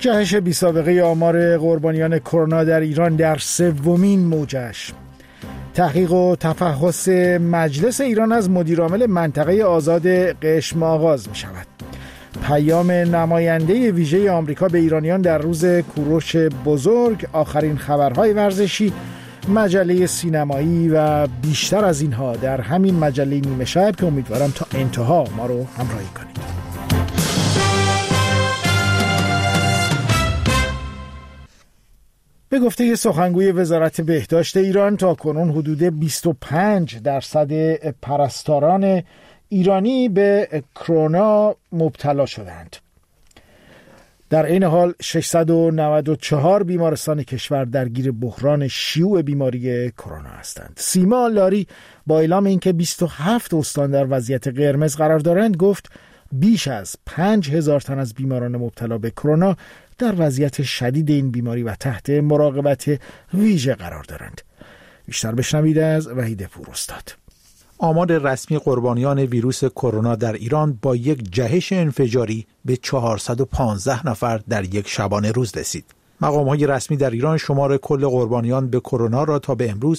جهش بی‌سابقه آمار قربانیان کرونا در ایران در سومین موجش. تحقیق و تفحص مجلس ایران از مدیرعامل منطقه آزاد قشم آغاز می شود. پیام نماینده ویژه آمریکا به ایرانیان در روز کوروش بزرگ، آخرین خبرهای ورزشی، مجله سینمایی و بیشتر از اینها در همین مجله نیمه شب که امیدوارم تا انتها ما رو همراهی کنید. به گفته سخنگوی وزارت بهداشت ایران تا کنون حدود 25% پرستاران ایرانی به کرونا مبتلا شدند. در این حال 694 بیمارستان کشور درگیر بحران شیوع بیماری کرونا هستند. سیما لاری با اعلام اینکه 27 استان در وضعیت قرمز قرار دارند گفت بیش از 5000 تن از بیماران مبتلا به کرونا در وضعیت شدید این بیماری و تحت مراقبت ویژه قرار دارند. بیشتر بشنوید از وحید پوراستاد. آمار رسمی قربانیان ویروس کرونا در ایران با یک جهش انفجاری به 415 نفر در یک شبانه روز رسید. مقام‌های رسمی در ایران شمار کل قربانیان به کرونا را تا به امروز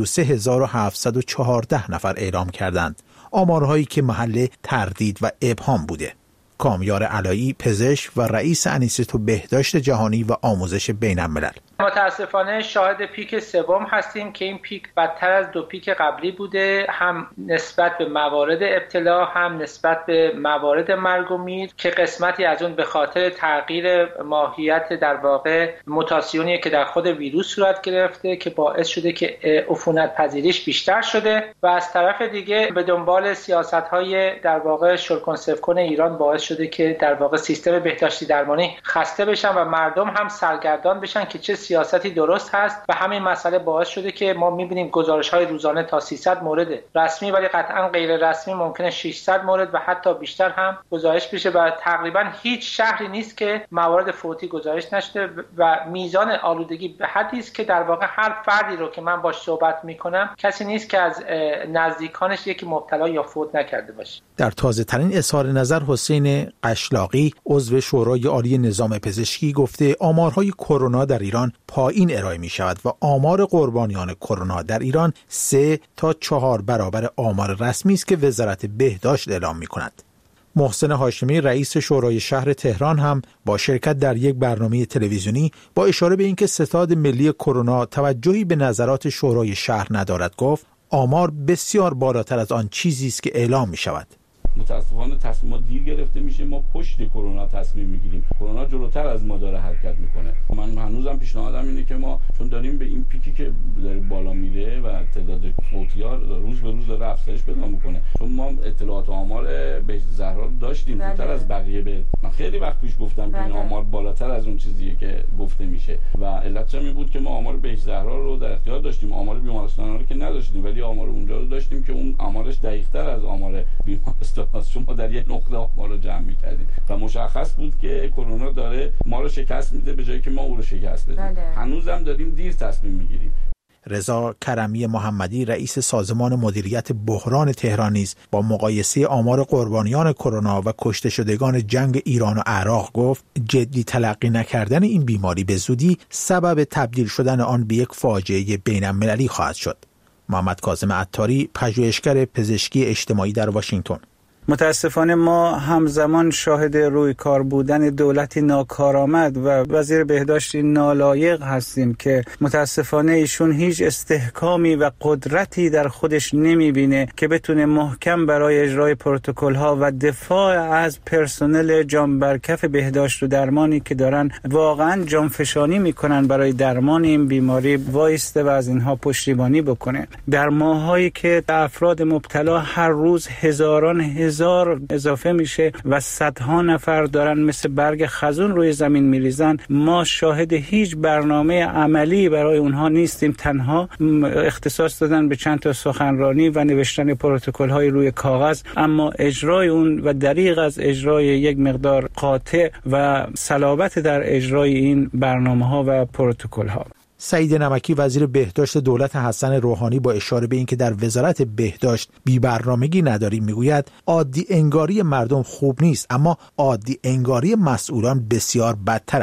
33714 نفر اعلام کردند. آمارهایی که محل تردید و ابهام بوده. کامیار علایی، پزشک و رئیس انیستو بهداشت جهانی و آموزش بین‌الملل: متاسفانه شاهد پیک سوم هستیم که این پیک بدتر از دو پیک قبلی بوده، هم نسبت به موارد ابتلا هم نسبت به موارد مرگ و میر، که قسمتی از اون به خاطر تغییر ماهیت در واقع موتاسیونی که در خود ویروس صورت گرفته که باعث شده که عفونت پذیریش بیشتر شده و از طرف دیگه به دنبال سیاست‌های در واقع شورکنسرو ایران باعث شده که در واقع سیستم بهداشتی درمانی خسته بشن و مردم هم سرگردان بشن که چه سیاستی درست هست و همین مسئله باعث شده که ما می‌بینیم گزارش‌های روزانه تا 300 مورد رسمی ولی قطعاً غیر رسمی ممکنه 600 مورد و حتی بیشتر هم گزارش بشه و تقریباً هیچ شهری نیست که موارد فوتی گزارش نشده و میزان آلودگی به حدی است که در واقع هر فردی رو که من باهاش صحبت می‌کنم کسی نیست که از نزدیکانش یکی مبتلا یا فوت نکرده باشه. در تازه‌ترین اظهار نظر حسین قشلاقی عضو شورای عالی نظام پزشکی گفته آمارهای کرونا در ایران پایین ارائه می شود و آمار قربانیان کرونا در ایران 3 تا 4 برابر آمار رسمی است که وزارت بهداشت اعلام می کند. محسن هاشمی رئیس شورای شهر تهران هم با شرکت در یک برنامه تلویزیونی با اشاره به اینکه ستاد ملی کرونا توجهی به نظرات شورای شهر ندارد گفت آمار بسیار بالاتر از آن چیزی است که اعلام می شود. متاسفانه تصمیمات دیر گرفته میشه، ما پشت کرونا تصمیم میگیریم، کرونا جلوتر از ما داره حرکت میکنه. من هنوزم پیشنهادم اینه که ما چون داریم به این پیکی که داره بالا میره و تعداد فوتی‌ها روز به روز داره افزایش پیدا میکنه، چون ما اطلاعات و آمار بهشت زهرا داشتیم زودتر از بقیه. من خیلی وقت پیش گفتم که این آمار بالاتر از اون چیزیه که گفته میشه و علتش این بود که ما آمار بهشت زهرا رو در اختیار داشتیم، آمار بیمارستانا رو که نداشتیم، ولی آمار اونجا رو داشتیم که اون آمارش دقیق‌تر از آمار بیمارستان شما در یک نقطه ما رو جمع می‌کردیم و مشخص بود که کرونا داره ما رو شکست میده به جایی که ما او رو شکست بدیم. هنوزم داریم دیر تصمیم میگیریم. رضا کرمی محمدی رئیس سازمان مدیریت بحران تهران نیز با مقایسه آمار قربانیان کرونا و کشته شدگان جنگ ایران و عراق گفت جدی تلقی نکردن این بیماری به زودی سبب تبدیل شدن آن به یک فاجعه بین‌المللی خواهد شد. محمد کاظم عطاری پژوهشگر پزشکی اجتماعی در واشنگتن: متاسفانه ما همزمان شاهد روی کار بودن دولتی ناکارآمد و وزیر بهداشتی نالایق هستیم که متاسفانه ایشون هیچ استحکامی و قدرتی در خودش نمیبینه که بتونه محکم برای اجرای پروتکل‌ها و دفاع از پرسنل جانبرکف بهداشت و درمانی که دارن واقعا جانفشانی میکنن برای درمان این بیماری وایسته و از اینها پشتیبانی بکنه. در ماهایی که افراد مبتلا هر روز هزار اضافه میشه و صدها نفر دارن مثل برگ خزون روی زمین میریزن، ما شاهد هیچ برنامه عملی برای اونها نیستیم. تنها اختصاص دادن به چند تا سخنرانی و نوشتن پروتکل های روی کاغذ، اما اجرای اون و دریغ از اجرای یک مقدار قاطع و صلابت در اجرای این برنامه ها و پروتکل ها. سعید نمکی وزیر بهداشت دولت حسن روحانی با اشاره به اینکه در وزارت بهداشت بی‌برنامگی نداریم میگوید عادی انگاری مردم خوب نیست، اما عادی انگاری مسئولان بسیار بدتر است.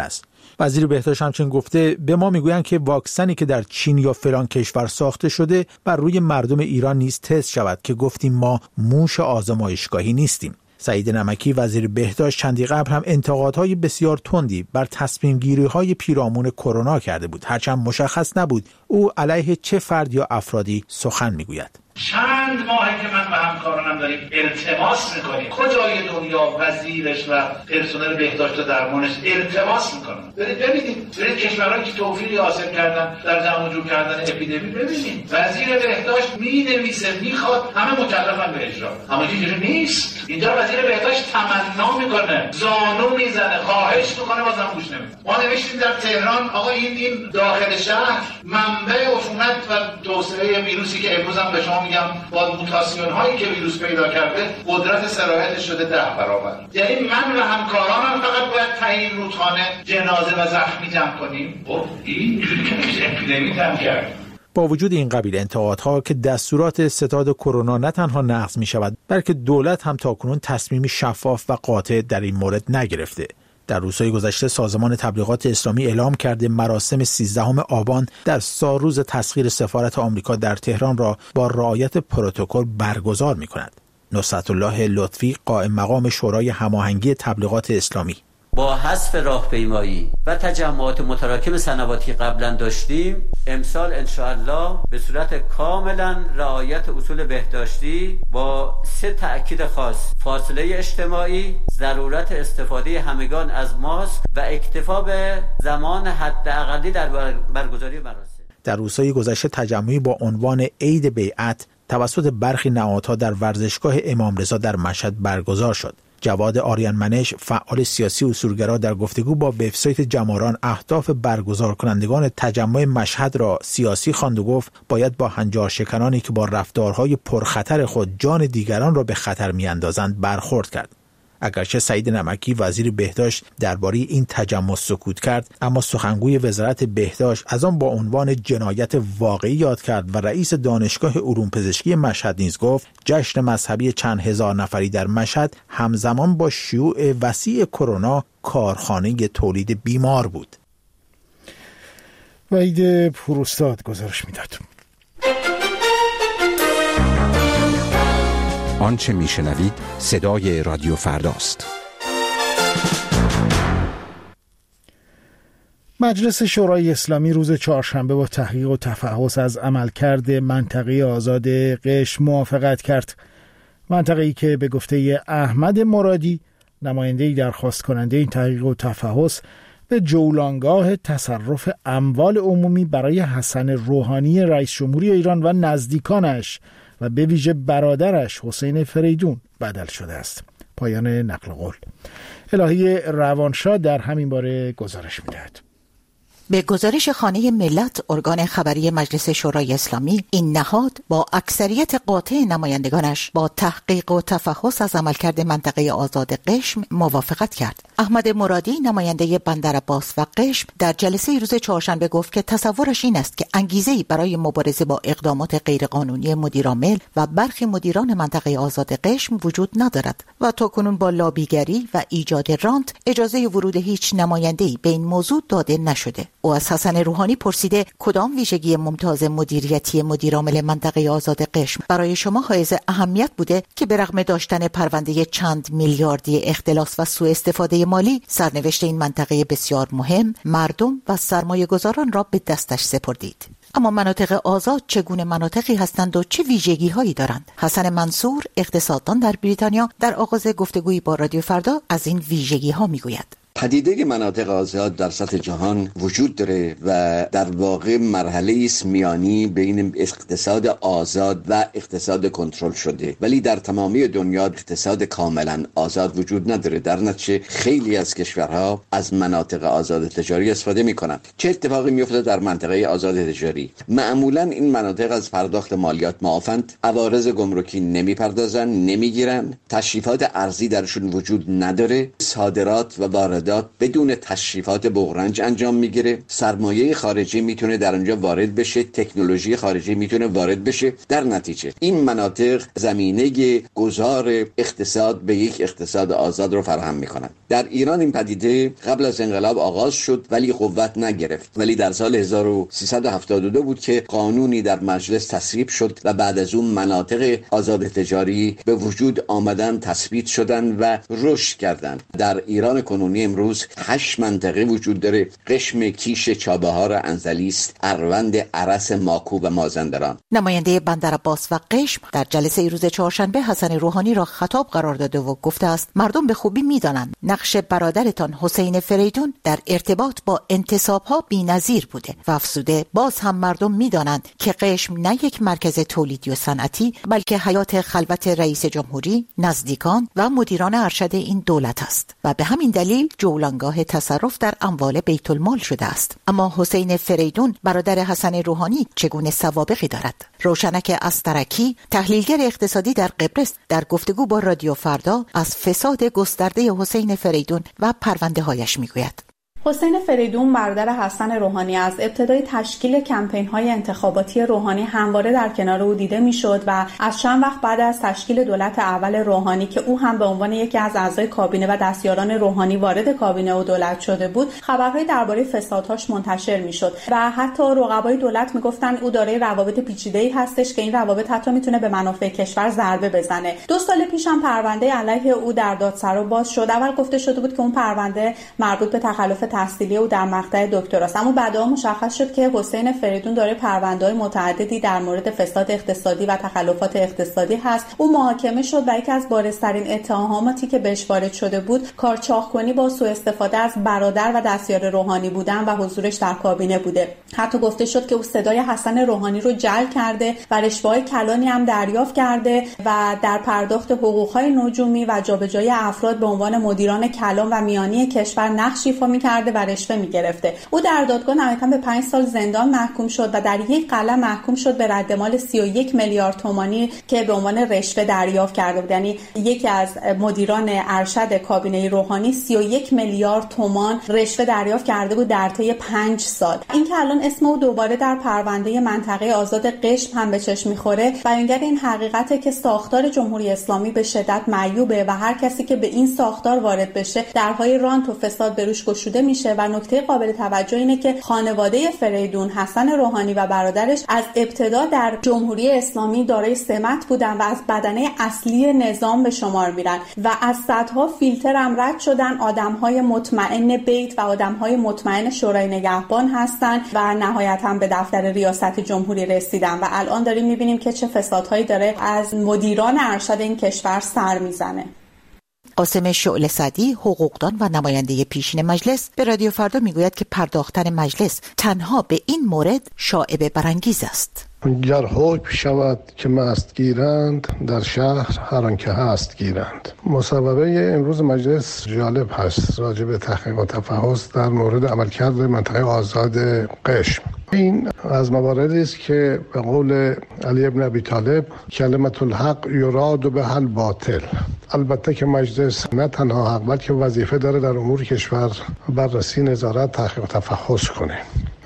وزیر بهداشت همچنین گفته به ما میگویند که واکسنی که در چین یا فلان کشور ساخته شده بر روی مردم ایران نیز تست شود که گفتیم ما موش آزمایشگاهی نیستیم. سعید نمکی وزیر بهداشت چندی قبل هم انتقادهای بسیار تندی بر تصمیم گیری های پیرامون کرونا کرده بود، هرچند مشخص نبود او علیه چه فرد یا افرادی سخن میگوید. چند ماهه که من و همکارانم داریم التماس میکنیم کجای دنیا وزیرش و پرسنل بهداشت و درمانش التماس میکنن. برید کشورهایی که توفیقی حاصل کردن در جمع جور کردن اپیدمی ببینید. وزیر بهداشت مینویسه میخواد، همه مکلفن به اجرا، اما اینجوری نیست. اینجا وزیر بهداشت تمنا میکنه، زانو میزنه، خواهش میکنه، بازم گوش نمیده. ما نوشتیم در تهران آقا این داخل شهر منبع عفونت و توسعه ویروسی که امروز هم به شما میگم با موتاسیون هایی که ویروس پیدا کرده قدرت سرایت شده 10 برابر. یعنی من و همکارانم فقط باید تعیین رودخانه جنازه و زخمی جمع کنیم. خب اینجوری که میشه اپیدمی جمع کرد. با وجود این قبیل انتقادها که دستورات ستاد کرونا نه تنها نقض می شود بلکه دولت هم تاکنون تصمیمی شفاف و قاطع در این مورد نگرفته. در روزهای گذشته سازمان تبلیغات اسلامی اعلام کرده مراسم 13 آبان در سالروز تسخیر سفارت آمریکا در تهران را با رعایت پروتکل برگزار می‌کند. نصرت الله لطفی قائم مقام شورای هماهنگی تبلیغات اسلامی: با حذف راهپیمایی و تجمعات متراکم سنواتی قبلا داشتیم، امسال انشاءالله به صورت کاملا رعایت اصول بهداشتی با 3 تأکید خاص: فاصله اجتماعی، ضرورت استفاده همگان از ماسک و اکتفا به زمان حداقلی در برگزاری مراسم. در روزهای گذشته تجمعی با عنوان عید بیعت توسط برخی نهادها در ورزشگاه امام رضا در مشهد برگزار شد. جواد آریانمنش فعال سیاسی اصولگرا در گفتگو با وبسایت جماران اهداف برگزار کنندگان تجمع مشهد را سیاسی خواند و گفت باید با هنجارشکنانی که با رفتارهای پرخطر خود جان دیگران را به خطر میاندازند برخورد کرد. اگرچه سعید نمکی وزیر بهداشت درباره این تجمع سکوت کرد، اما سخنگوی وزارت بهداشت از آن با عنوان جنایت واقعی یاد کرد و رئیس دانشگاه علوم پزشکی مشهد نیز گفت جشن مذهبی چند هزار نفری در مشهد همزمان با شیوع وسیع کرونا کارخانه تولید بیمار بود. وحید پوراستاد گزارش میداد. آنچه میشنوید صدای رادیو فرداست. مجلس شورای اسلامی روز چهارشنبه با تحقیق و تفحص از عملکرد منطقه آزاد قشم موافقت کرد. منطقه‌ای که به گفته احمد مرادی نماینده‌ای درخواست کننده این تحقیق و تفحص به جولانگاه تصرف اموال عمومی برای حسن روحانی رئیس جمهوری ایران و نزدیکانش و به ویژه برادرش حسین فریدون بدل شده است. پایان نقل قول. الهی روانشاد در همین باره گزارش می‌دهد. به گزارش خانه ملت ارگان خبری مجلس شورای اسلامی، این نهاد با اکثریت قاطع نمایندگانش با تحقیق و تفحص از عملکرد منطقه آزاد قشم موافقت کرد. احمد مرادی نماینده بندرعباس و قشم در جلسه روز چهارشنبه گفت که تصورش این است که انگیزه‌ای برای مبارزه با اقدامات غیرقانونی مدیرعامل و برخی مدیران منطقه آزاد قشم وجود ندارد و تاکنون با لابیگری و ایجاد رانت اجازه ورود هیچ نماینده‌ای به این موضوع داده نشده. او از حسن روحانی پرسیده کدام ویژگی ممتاز مدیریتی مدیرعامل منطقه آزاد قشم برای شما حائز اهمیت بوده که به رغم داشتن پرونده چند میلیاردی اختلاس و سوء استفاده مالی، سرنوشت این منطقه بسیار مهم، مردم و سرمایه‌گذاران را به دستش سپردید. اما مناطق آزاد چگونه مناطقی هستند و چه ویژگی هایی دارند؟ حسن منصور اقتصاددان در بریتانیا در آغاز گفتگویی با رادیو فردا از این ویژگی ها میگوید. پدیده مناطق آزاد در سطح جهان وجود داره و در واقع مرحله است میانی بین اقتصاد آزاد و اقتصاد کنترل شده، ولی در تمامی دنیا اقتصاد کاملا آزاد وجود نداره. در نتیجه خیلی از کشورها از مناطق آزاد تجاری استفاده میکنن. چه اتفاقی میفته در منطقه آزاد تجاری؟ معمولا این مناطق از پرداخت مالیات معافند، عوارض گمرکی نمیپردازن، نمیگیرن، تشریفات ارزی درشون وجود نداره، صادرات و واردات واردات بدون تشریفات بغرنج انجام میگیره. سرمایه خارجی میتونه در اونجا وارد بشه، تکنولوژی خارجی میتونه وارد بشه. در نتیجه این مناطق زمینه گذار اقتصاد به یک اقتصاد آزاد رو فراهم میکنن. در ایران این پدیده قبل از انقلاب آغاز شد ولی قوت نگرفت، ولی در سال 1372 بود که قانونی در مجلس تصویب شد و بعد از اون مناطق آزاد تجاری به وجود آمدن، تثبیت شدن و رشد کردند. در ایران کنونی امروز 8 منطقه وجود داره: قشم، کیش، چابهار، انزلیست، اروند، ارس، ماکو و مازندران. نماینده بندرعباس و قشم در جلسه روز چهارشنبه حسن روحانی را خطاب قرار داده و گفته است مردم به خوبی می‌دانند نقش برادرتان حسین فریدون در ارتباط با انتصاب‌ها بی‌نظیر بوده و افزوده باز هم مردم می‌دانند که قشم نه یک مرکز تولیدی و صنعتی بلکه حیات خلوت رئیس جمهوری، نزدیکان و مدیران ارشد این دولت است و به همین دلیل جولانگاه تصرف در اموال بیت المال شده است. اما حسین فریدون برادر حسن روحانی چگونه سوابقی دارد؟ روشنک استرکی، تحلیلگر اقتصادی در قبرس، در گفتگو با رادیو فردا از فساد گسترده حسین فریدون و پرونده هایش میگوید. حسین فریدون برادر حسن روحانی از ابتدای تشکیل کمپین‌های انتخاباتی روحانی همواره در کنار او دیده می‌شد و از چند وقت بعد از تشکیل دولت اول روحانی که او هم به عنوان یکی از اعضای کابینه و دستیاران روحانی وارد کابینه و دولت شده بود، خبرهای درباره فسادهاش منتشر می‌شد و حتی رقبای دولت می‌گفتند او دارای روابط پیچیده‌ای هستش که این روابط حتی می‌تونه به منافع کشور ضربه بزنه. 2 سال پیش هم پرونده علیه او در دادسرا باز شد. اول گفته شده بود که اون پرونده مربوط به تخلف تحصیلی او در مقطع دکتراست، اما بعدها مشخص شد که حسین فریدون داره پرونده‌های متعددی در مورد فساد اقتصادی و تخلفات اقتصادی هست. او محاکمه شد و یکی از بارزترین اتهاماتی که بهش وارد شده بود کارچاخ‌کنی با سوء استفاده از برادر و دستیار روحانی بودن و حضورش در کابینه بوده. حتی گفته شد که او صدای حسن روحانی رو جعل کرده و رشوه‌های کلانی هم دریافت کرده و در پرداخت حقوق‌های نجومی و جابجایی افراد به عنوان مدیران کلان و میانی کشور نقش ایفا می‌کرده و رشوه می‌گرفته. او در دادگاه نهایتاً به 5 سال زندان محکوم شد و در یک قلم محکوم شد به ردمال 31 میلیارد تومانی که به عنوان رشوه دریافت کرده بود. یعنی یکی از مدیران ارشد کابینه روحانی 31 میلیارد تومان رشوه دریافت کرده بود در طی 5 سال. این که الان اسم او دوباره در پرونده منطقه آزاد قشم هم به چشم می‌خوره بیانگر این حقیقته که ساختار جمهوری اسلامی به شدت معیوبه و هر کسی که به این ساختار وارد بشه درهای رانت و فساد به روش گشوده میشه. و نکته قابل توجه اینه که خانواده فریدون، حسن روحانی و برادرش از ابتدا در جمهوری اسلامی دارای سمت بودن و از بدنه اصلی نظام به شمار میرن و از صدها فیلتر هم رد شدن. آدم‌های مطمئن بیت و آدم‌های مطمئن شورای نگهبان هستن و نهایتاً به دفتر ریاست جمهوری رسیدن و الان داریم می‌بینیم که چه فسادهایی داره از مدیران ارشد این کشور سر میزنه. قاسم شعله سعدی، حقوقدان و نماینده پیشین مجلس به رادیو فردا میگوید که پرداختن مجلس تنها به این مورد شایبه برانگیز است. گر حکم شود که مست گیرند در شهر هر آنکه هست گیرند. مصوبه امروز مجلس جالب هست راجع به تحقیق و تفحص در مورد عملکرد منطقه آزاد قشم. این از مواردی است که به قول علی ابن ابی طالب کلمت الحق یراد به الباطل. البته که مجلس نه تنها حق بلکه وظیفه داره در امور کشور بررسی، نظارت، تحقیق و تفحص کنه،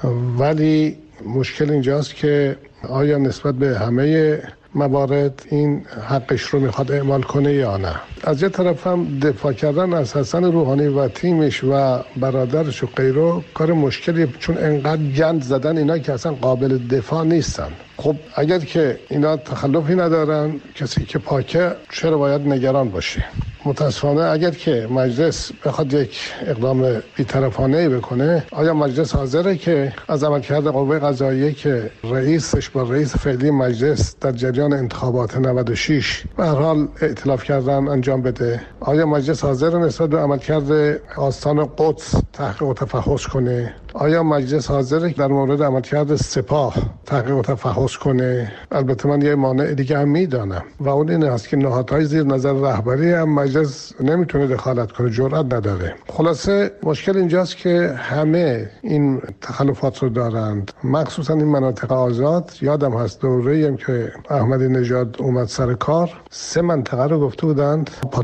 ولی مشکل اینجاست که آیا نسبت به همه موارد این حقش رو میخواد اعمال کنه یا نه. از یه طرف هم دفاع کردن از حسن روحانی و تیمش و برادرش و غیره کار مشکلیه، چون انقدر گند زدن اینا که اصلا قابل دفاع نیستن. خب اگر که اینا تخلفی ندارن، کسی که پاکه، چرا باید نگران باشه؟ متاسفانه اگر که مجلس بخواد یک اقدام بی‌طرفانه‌ای بکنه، آیا مجلس حاضره که از عملکرد قوه قضاییه که رئیسش با رئیس فعلی مجلس در جریان انتخابات 96 به هر حال ائتلاف کردن انجام بده؟ آیا مجلس حاضر نسبت به عملکرد آستان قدس تحقیق و تفحص کنه؟ آیا مجلس حاضره در مورد عملکرد سپاه تحقیق و تفحص کنه؟ البته من یه مانع دیگه هم میدانم و اون این است که نهادهای زیر نظر رهبری هم مجلس نمیتونه دخالت کنه، جرئت نداره. خلاصه مشکل اینجاست که همه این تخلفات رو دارند، مخصوصا این مناطق آزاد. یادم هست دوره‌ای هم که احمدی نژاد اومد سر کار 3 منطقه رو گفته بودند پاتوق‌های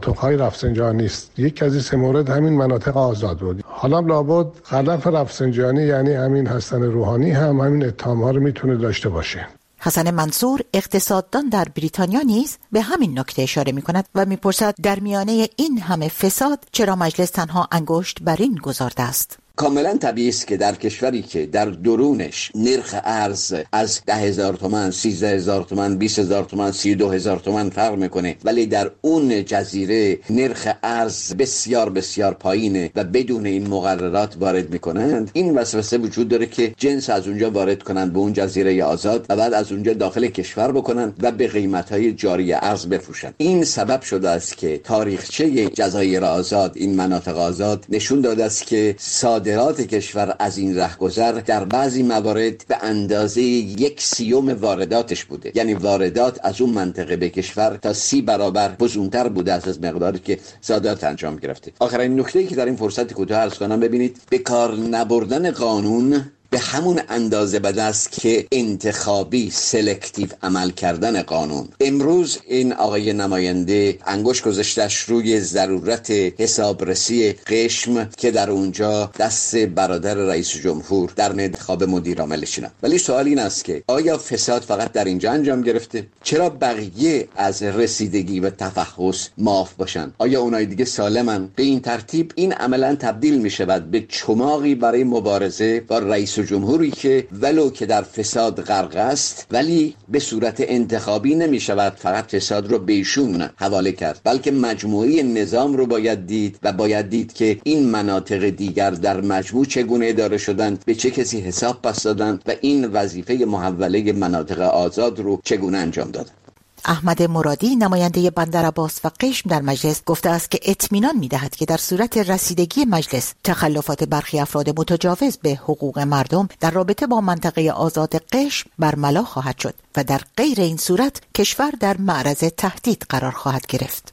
رفسنجانی است. یک از این سه مورد همین مناطق آزاد بود. حالا لابد غلط رفسنجانی یعنی همین حسن روحانی هم همین اتهام‌ها رو میتونه داشته باشه. حسن منصور اقتصاددان در بریتانیا نیز به همین نکته اشاره می‌کند و می‌پرسد در میانه این همه فساد چرا مجلس تنها انگشت بر این گذارده است؟ کاملا طبیعی است که در کشوری که در درونش نرخ ارز از 10,000 تومان، 13,000 تومان، 20,000 تومان، 32,000 تومان فرق میکنه، ولی در اون جزیره نرخ ارز بسیار بسیار پایینه و بدون این مقررات وارد میکنند، این وسوسه وجود داره که جنس از اونجا وارد کنند به اون جزیره آزاد و بعد از اونجا داخل کشور بکنند و به قیمت‌های جاری ارز بفروشند. این سبب شده است که تاریخچه جزایر آزاد، این مناطق آزاد، نشون داده است که صادرات کشور از این رهگذر در بعضی موارد به اندازه 1/30 وارداتش بوده. یعنی واردات از اون منطقه به کشور تا 30 برابر بزرگتر بوده از مقداری که صادرات انجام گرفته. آخرین نکته‌ای که در این فرصت کوتاه عرض کنم، ببینید به کار نبردن قانون به همون اندازه بده است که انتخابی سلکتیو عمل کردن قانون. امروز این آقای نماینده انگشت گذاشتش روی ضرورت حسابرسی قشم که در اونجا دست برادر رئیس جمهور در انتخاب مدیر عامل شدن. ولی سوال این است که آیا فساد فقط در اینجا انجام گرفته؟ چرا بقیه از رسیدگی و تفحص معاف باشن؟ آیا اونای دیگه سالمن؟ به این ترتیب این عملا تبدیل می شود به چماقی برای مبارزه با رئیس جمهوری که ولو که در فساد غرق است ولی به صورت انتخابی نمی شود فقط فساد رو به ایشون حواله کرد، بلکه مجموعی نظام رو باید دید و باید دید که این مناطق دیگر در مجموع چگونه اداره شدند، به چه کسی حساب پس دادند و این وظیفه محوله مناطق آزاد رو چگونه انجام دادند. احمد مرادی نماینده بندرعباس و قشم در مجلس گفته است که اطمینان می‌دهد که در صورت رسیدگی مجلس تخلفات برخی افراد متجاوز به حقوق مردم در رابطه با منطقه آزاد قشم برملا خواهد شد و در غیر این صورت کشور در معرض تهدید قرار خواهد گرفت.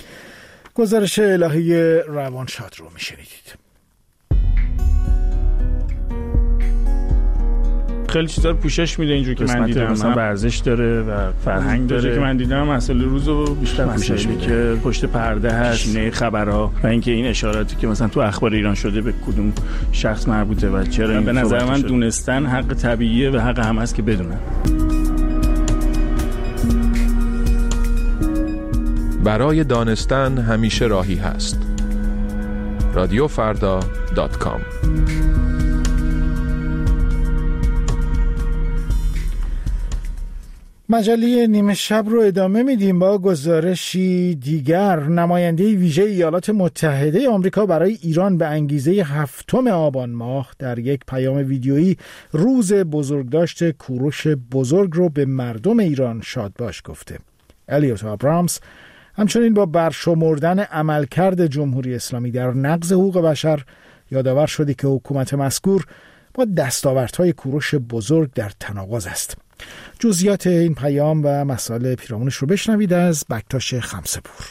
گزارش الهی روانشاد رو میشنیدید. خیلی چیزا رو پوشش میده اینجوری که من دیدم، مثلا ورزش داره و فرهنگ داره که من دیدم، مسئله روزو بیشتر پوشش میده که پشت پرده هست، نه خبرها و اینکه این اشاراتی که مثلا تو اخبار ایران شده به کدوم شخص مربوطه و چرا. به نظر من دونستن حق طبیعیه و حق هم هست که بدونن. برای دانستن همیشه راهی هست. radiofarda.com. مجله نیمه شب رو ادامه میدیم با گزارشی دیگر. نماینده ویژه ایالات متحده آمریکا برای ایران به انگیزه 7 آبان ماه در یک پیام ویدیویی روز بزرگداشت کوروش بزرگ رو به مردم ایران شادباش گفته. الیوت آبرامز همچنین با برشمردن عملکرد جمهوری اسلامی در نقض حقوق بشر یادآور شده که حکومت مذکور با دستاوردهای کوروش بزرگ در تناقض است. جزئیات این پیام و مسائل پیرامونش رو بشنوید از بکتاش خمسه‌پور.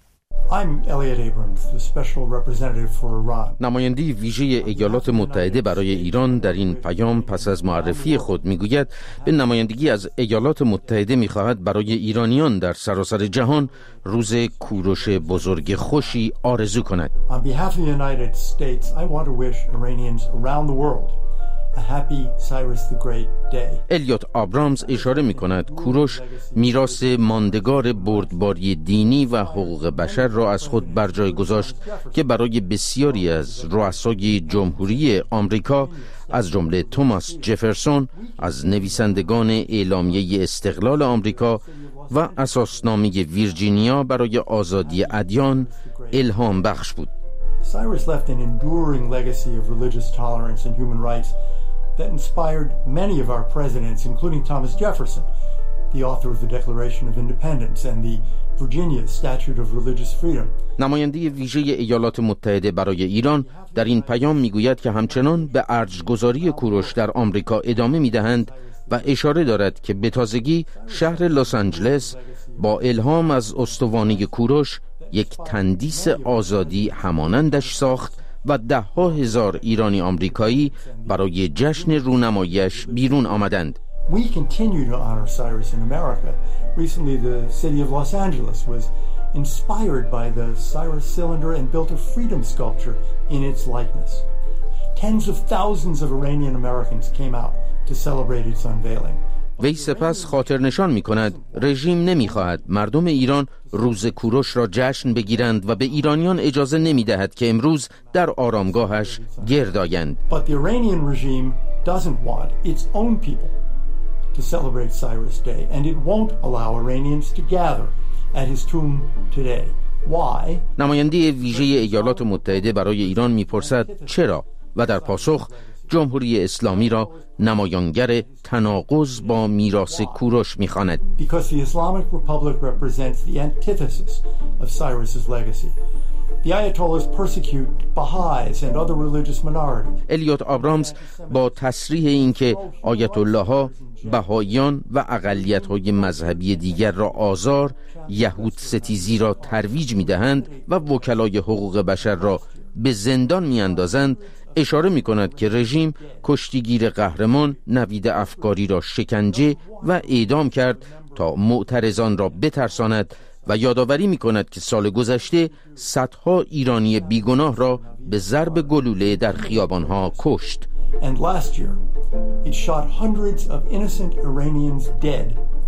نماینده ویژه ایالات متحده برای ایران در این پیام پس از معرفی خود میگوید به نمایندگی از ایالات متحده میخواهد برای ایرانیان در سراسر جهان روز کوروش بزرگ خوشی آرزو کند. الیوت آبرامز اشاره می کند کوروش میراث ماندگار بردباری دینی و حقوق بشر را از خود بر جای گذاشت که برای بسیاری از رؤسای جمهوری آمریکا از جمله توماس جفرسون از نویسندگان اعلامیه استقلال آمریکا و اساسنامه ویرجینیا برای آزادی ادیان الهام بخش بود. Cyrus left an enduring legacy of religious tolerance and human rights that inspired many of our presidents, including Thomas Jefferson, the author of the Declaration of Independence and the Virginia Statute of Religious Freedom. نماینده ویژه ایالات متحده برای ایران در این پیام میگوید که همچنان به ارجگذاری کوروش در آمریکا ادامه میدهند و اشاره دارد که به تازگی شهر لس آنجلس با الهام از استوانی کوروش یک تندیس آزادی همانندش ساخت و 10,000 ایرانی آمریکایی برای جشن رونماییش بیرون آمدند. We continue to honor Cyrus in America. Recently the city of Los Angeles was inspired by the Cyrus cylinder and built a freedom sculpture in its likeness. Tens of thousands of Iranian Americans came out to celebrate its unveiling. وی سپس خاطر نشان می کند رژیم نمی خواهد مردم ایران روز کوروش را جشن بگیرند و به ایرانیان اجازه نمی دهد که امروز در آرامگاهش گرد آیند. But the Iranian regime doesn't want its own people to celebrate Cyrus Day and it won't allow Iranians to gather at his tomb today. Why? نماینده ویژه ایالات متحده برای ایران میپرسد چرا و در پاسخ جمهوری اسلامی را نمایانگر تناقض با میراث کوروش می‌خواند. Because the Islamic Republic represents the antithesis of Cyrus's legacy. The Ayatollahs persecute Baha'is and other religious minorities. الیوت آبرامز با تصریح اینکه آیت الله ها بهائیان و اقلیت‌های مذهبی دیگر را آزار، یهود ستیزی را ترویج می‌دهند و وکلای حقوق بشر را به زندان می‌اندازند، اشاره می‌کند که رژیم کشتیگیر قهرمان نوید افکاری را شکنجه و اعدام کرد تا معترضان را بترساند و یادآوری می‌کند که سال گذشته صدها ایرانی بیگناه را به ضرب گلوله در خیابان‌ها کشت. And last year, it shot hundreds of innocent Iranians dead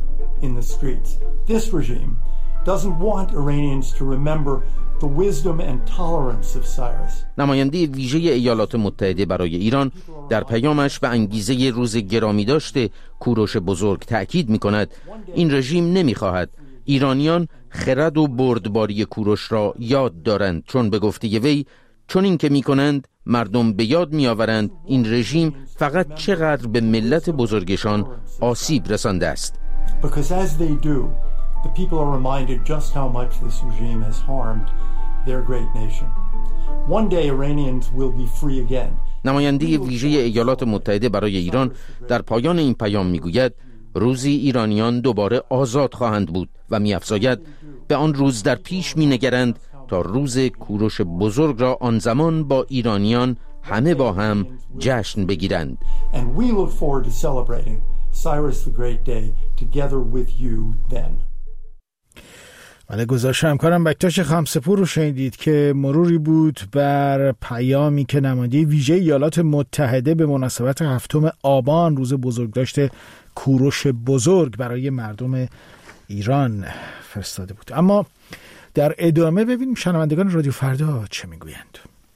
in the streets. This regime doesn't want Iranians to remember the wisdom and tolerance of Cyrus. نماینده ویژه ایالات متحده برای ایران در پیامش به انگیزه روز گرامی داشته کوروش بزرگ تأکید می‌کند این رژیم نمی‌خواهد ایرانیان خرد و بردباری کوروش را یاد دارند، چون به گفته وی چون این که می‌کنند مردم به یاد می‌آورند این رژیم فقط چقدر به ملت بزرگشان آسیب رسانده است. Because as they do, the people are reminded just how much this regime has harmed their great nation. One day Iranians will be free again. نماینده ویژه ایالات متحده برای ایران در پایان این پیام میگوید روزی ایرانیان دوباره آزاد خواهند بود و می‌افزاید به آن روز در پیش می‌نگرند تا روز کوروش بزرگ را آن زمان با ایرانیان همه با هم جشن بگیرند. And we look forward to celebrating Cyrus the Great Day together with you then. بله، گزارش همکارم بکتاش خمسپور رو شنیدید که مروری بود بر پیامی که نماینده ویژه ایالات متحده به مناسبت 7 آبان روز بزرگداشت کوروش بزرگ برای مردم ایران فرستاده بود. اما در ادامه ببینیم شنوندگان رادیو فردا چه میگویند.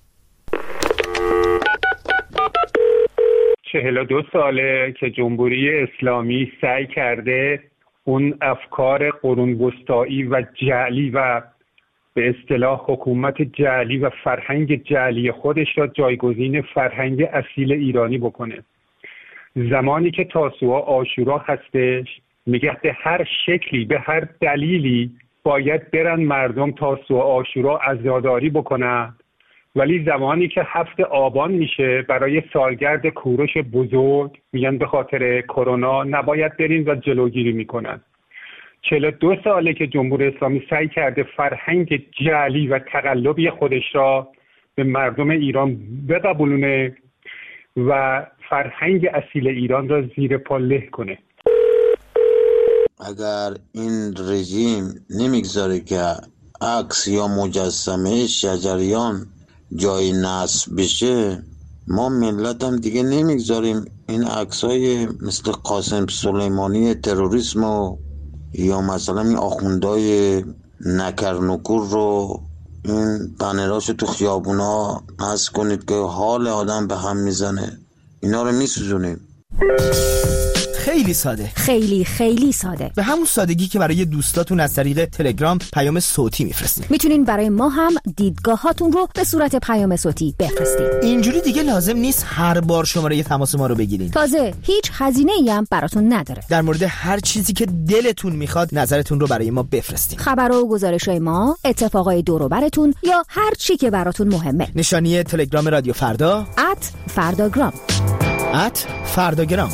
42 ساله که جمهوری اسلامی سعی کرده اون افکار قرون وسطایی و جعلی و به اصطلاح حکومت جعلی و فرهنگ جعلی خودش را جایگزین فرهنگ اصیل ایرانی بکنه. زمانی که تاسوعا عاشورا هستش میگه به هر شکلی به هر دلیلی باید برن مردم تاسوعا عاشورا عزاداری بکنن، ولی زمانی که 7 آبان میشه برای سالگرد کوروش بزرگ میگن به خاطر کرونا نباید برین و جلوگیری میکنن. 42 ساله که جمهوری اسلامی سعی کرده فرهنگ جعلی و تقلبی خودش را به مردم ایران بقبولونه و فرهنگ اصیل ایران را زیر پا له کنه. اگر این رژیم نمیگذاره که عکس یا مجسمه شجریان جای نصب بشه، ما ملت هم دیگه نمیگذاریم این عکسای مثل قاسم سلیمانی تروریسم و یا مثلا این آخوندهای نکرنکور رو این بنراشو تو خیابونا نصب کنید که حال آدم به هم میزنه، اینا رو میسوزونیم. خیلی ساده، خیلی ساده، به همون سادگی که برای دوستاتون از طریق تلگرام پیام صوتی میفرستید. میتونین برای ما هم دیدگاهاتون رو به صورت پیام صوتی بفرستید. اینجوری دیگه لازم نیست هر بار شماره تماس ما رو بگیرین. تازه هیچ هزینه‌ای هم براتون نداره. در مورد هر چیزی که دلتون میخواد نظرتون رو برای ما بفرستید. خبرها و گزارش‌های ما، اتفاقای دور و براتون یا هر چی که براتون مهمه. نشانی تلگرام رادیو فردا @فرداگرام. @فرداگرام.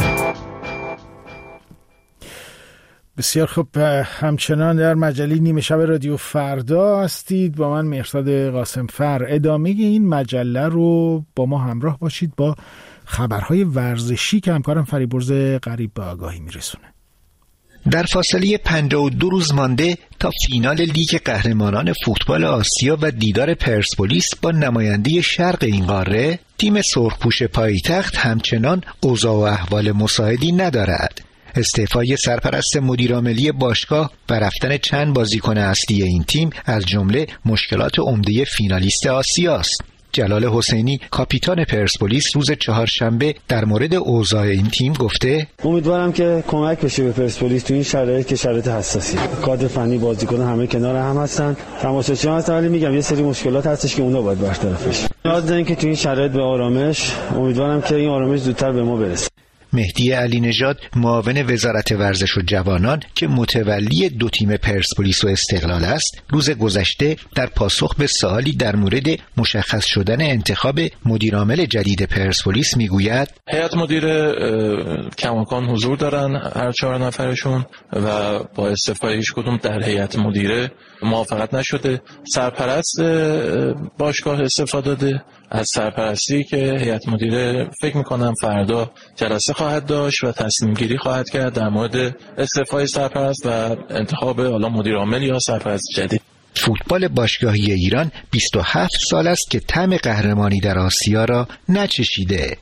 بسیار خوب، همچنان در مجله نیمه شب رادیو فردا هستید با من مهرداد قاسمفر. ادامه این مجله رو با ما همراه باشید با خبرهای ورزشی که همکارم فریبرز قریب به آگاهی میرسونه. در فاصله 52 روز مانده تا فینال لیگ قهرمانان فوتبال آسیا و دیدار پرسپولیس با نماینده شرق این قاره، تیم سرخپوش پایتخت همچنان اوضاع و احوال مساعدی ندارد. استعفای سرپرست مدیرعاملی باشگاه و رفتن چند بازیکن اصلی این تیم از جمله مشکلات عمده فینالیست آسیاست. جلال حسینی کاپیتان پرسپولیس روز چهارشنبه در مورد اوضاع این تیم گفته: امیدوارم که کمک بشه به پرسپولیس تو این شرایط که شرایط حساسی. کادر فنی، بازیکن همه کنار هم هستن، تماشاچی هم هستن، ولی میگم یه سری مشکلات هستش که اونا باید برطرف بشه. نیاز داریم که تو این شرایط به آرامش، امیدوارم که این آرامش زودتر به ما برسه. مهدی علی نژاد معاون وزارت ورزش و جوانان که متولی دو تیم پرسپولیس و استقلال است، روز گذشته در پاسخ به سوالی در مورد مشخص شدن انتخاب مدیرعامل جدید پرسپولیس میگوید: هیئت مدیره کماکان حضور دارن، هر 4 نفرشون، و با استعفای هیچ کدوم در هیئت مدیره موافقت نشده. سرپرست باشگاه استعفا داده. از سرپرستی که هیئت مدیره فکر میکنم فردا جلسه خواهد داشت و تصمیم گیری خواهد کرد در مورد استعفای سرپرست و انتخاب حالا مدیر عامل یا سرپرست جدید. فوتبال باشگاهی ایران 27 سال است که طعم قهرمانی در آسیا را نچشیده.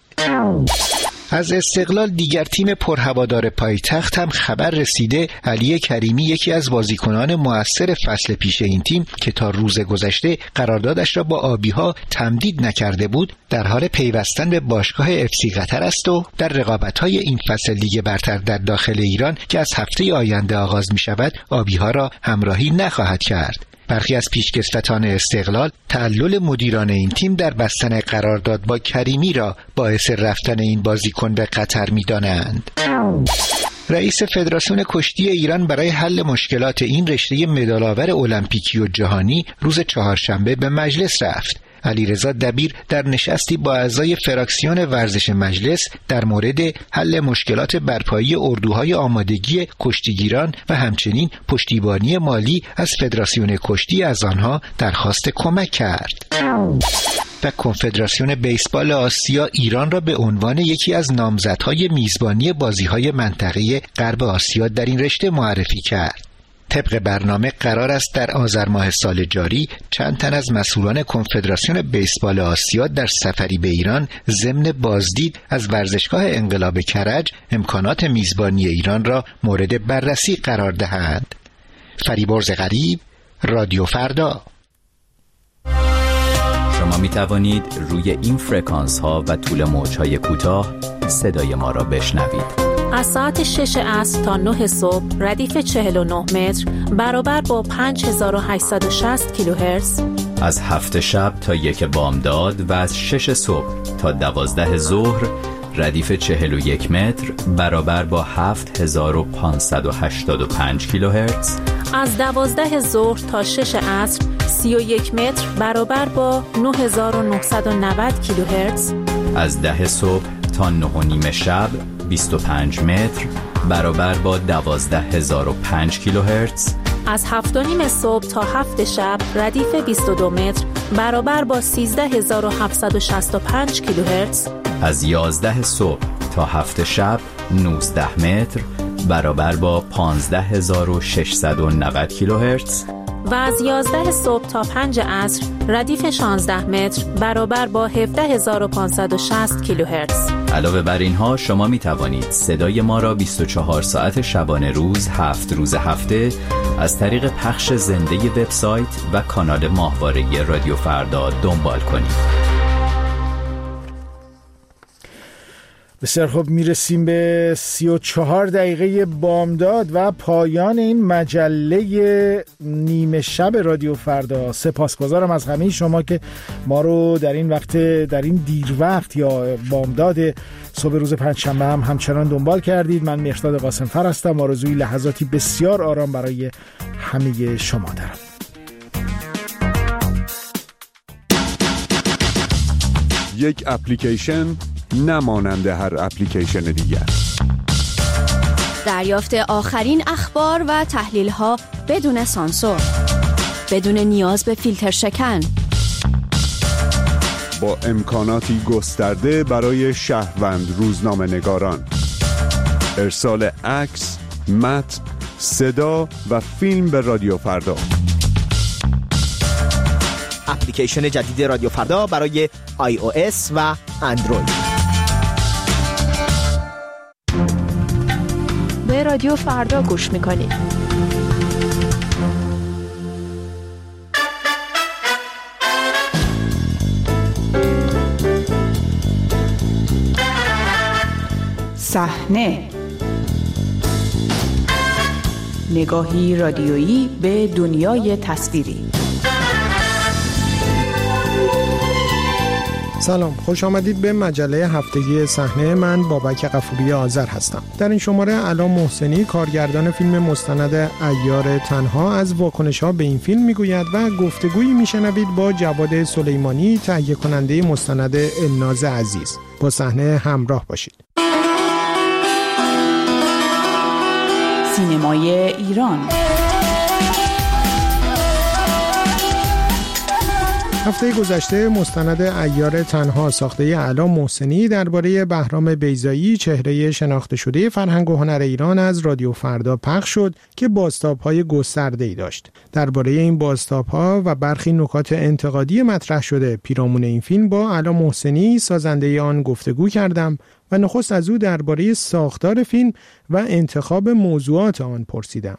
از استقلال، دیگر تیم پرهوادار پایتخت، هم خبر رسیده علی کریمی، یکی از بازیکنان مؤثر فصل پیش این تیم که تا روز گذشته قراردادش را با آبی‌ها تمدید نکرده بود، در حال پیوستن به باشگاه افسی قطر است و در رقابت‌های این فصل لیگ برتر در داخل ایران که از هفته آینده آغاز می‌شود، آبی‌ها را همراهی نخواهد کرد. برخی از پیشکسوتان استقلال تعلل مدیران این تیم در بستن قرارداد با کریمی را باعث رفتن این بازیکن به قطر می‌دانند. رئیس فدراسیون کشتی ایران برای حل مشکلات این رشته مدال‌آور المپیکی و جهانی روز چهارشنبه به مجلس رفت. علیرضا دبیر در نشستی با اعضای فراکسیون ورزش مجلس در مورد حل مشکلات برپایی اردوهای آمادگی کشتیگیران و همچنین پشتیبانی مالی از فدراسیون کشتی از آنها درخواست کمک کرد. و کنفدراسیون بیسبال آسیا ایران را به عنوان یکی از نامزدهای میزبانی بازی‌های منطقه غرب آسیا در این رشته معرفی کرد. طبق برنامه قرار است در آذر ماه سال جاری چند تن از مسئولان کنفدراسیون بیسبال آسیا در سفری به ایران ضمن بازدید از ورزشگاه انقلاب کرج امکانات میزبانی ایران را مورد بررسی قرار دهند. فریبرز غریب، رادیو فردا. شما می توانید روی این فرکانس ها و طول موج های کوتاه صدای ما را بشنوید. از ساعت 6 عصر تا 9 صبح ردیف 49 متر برابر با 5860 کیلوهرتز. از 7 شب تا 1 بامداد و از 6 صبح تا 12 ظهر ردیف 41 متر برابر با 7585 کیلوهرتز. از 12 ظهر تا 6 عصر 31 متر برابر با 9990 کیلوهرتز. از 10 صبح تا 9:30 شب 25 متر برابر با 12005 کیلوهرتز. از 7:30 صبح تا 7 شب ردیف 22 متر برابر با 13765 کیلوهرتز. از 11 صبح تا 7 شب 19 متر برابر با 15690 کیلوهرتز. و از 11 صبح تا 5 عصر ردیف 16 متر برابر با 17560 کیلوهرتز. علاوه بر اینها شما می توانید صدای ما را 24 ساعت شبانه روز 7 روز هفته از طریق پخش زنده وبسایت و کانال ماهواره رادیو فردا دنبال کنید. بسیار خوب، میرسیم به 34 دقیقه بامداد و پایان این مجله نیمه شب رادیو فردا. سپاسگزارم از همه شما که ما رو در این وقت، در این دیر وقت یا بامداد صبح روز پنجشنبه هم همچنان دنبال کردید. من مهرداد قاسمفر هستم. آرزوی لحظاتی بسیار آرام برای همه شما دارم. یک اپلیکیشن نمانند هر اپلیکیشن دیگر. دریافت آخرین اخبار و تحلیل‌ها بدون سانسور، بدون نیاز به فیلتر شکن، با امکاناتی گسترده برای شهروند روزنامه‌نگاران. ارسال عکس، متن، صدا و فیلم به رادیو فردا. اپلیکیشن جدید رادیو فردا برای iOS و اندروید. به رادیو فردا گوش میکنید. صحنه، نگاهی رادیویی به دنیای تصویری. سلام، خوش آمدید به مجله هفتگی صحنه. من بابک غفوری آذر هستم. در این شماره علا محسنی، کارگردان فیلم مستند عیار تنها، از واکنش‌ها به این فیلم میگوید و گفتگویی میشنوید با جواد سلیمانی، تهیه کننده مستند الناز عزیز. با صحنه همراه باشید. سینمای ایران. هفته گذشته مستند عیار تنها ساخته علا محسنی درباره بهرام بیضایی، چهره شناخته شده فرهنگ و هنر ایران، از رادیو فردا پخش شد که بازتاب‌های گسترده‌ای داشت. درباره این بازتاب‌ها و برخی نکات انتقادی مطرح شده پیرامون این فیلم با علا محسنی، سازنده آن، گفتگو کردم و نخست از او درباره ساختار فیلم و انتخاب موضوعات آن پرسیدم.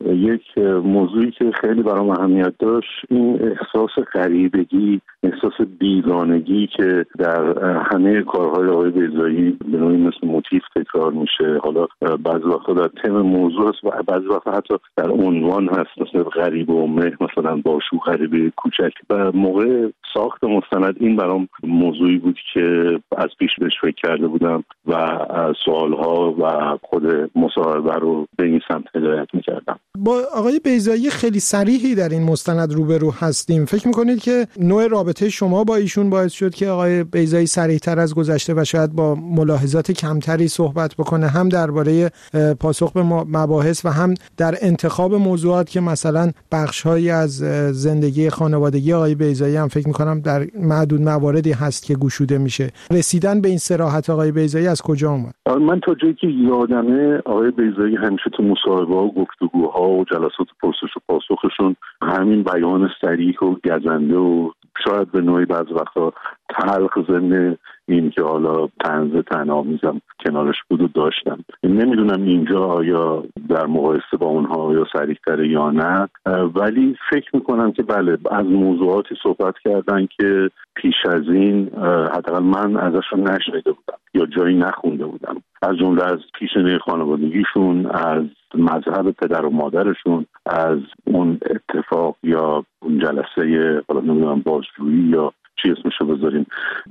یک موضوعی که خیلی برام اهمیت داشت این احساس غریبگی، احساس بیگانگی که در همه کارهای آقای بیضایی به نوعی مثل موتیف تکرار میشه. حالا بعضی وقتا در تم موضوع هست و بعضی وقتا حتی در عنوان هست، مثل غریب و مه، مثلا باشو غریبه کوچک. و موقع ساخت مستند این برام موضوعی بود که از پیش بهش فکر کرده بودم و سوالها و خود مصاحبه رو به این سمت هدایت میکردم. با آقای بیضایی خیلی صریحی در این مستند روبرو هستیم. فکر میکنید که نوع رابطه شما با ایشون باعث شد که آقای بیضایی صریح‌تر از گذشته و شاید با ملاحظات کمتری صحبت بکنه، هم درباره پاسخ به مباحث و هم در انتخاب موضوعات که مثلا بخش‌هایی از زندگی خانوادگی آقای بیضایی هم فکر میکنم در معدود مواردی هست که گشوده میشه. رسیدن به این صراحت آقای بیضایی از کجا اومد؟ من تا جایی که یادمه آقای بیضایی همیشه تو مصاحبه‌ها و گفتگوها و جلسات پرسش و پاسخشون همین بیان صریح و گزنده و شاید به نوعی بعض وقتا تلخ ضمن این که حالا طنز طنامیزم کنارش بود و داشتم. نمیدونم اینجا آیا در مقایسه با اونها آیا صریح‌تره یا نه، ولی فکر میکنم که بله، از موضوعاتی صحبت کردن که پیش از این حداقل من ازشون نشنیده بودم یا جایی نخونده بودم، از جمله از پیشینه خانوادگیشون، از مذهب پدر و مادرشون، از اون اتفاق یا اون جلسه حالا نمیدونم بازجویی یا چی اسمشو بذاریم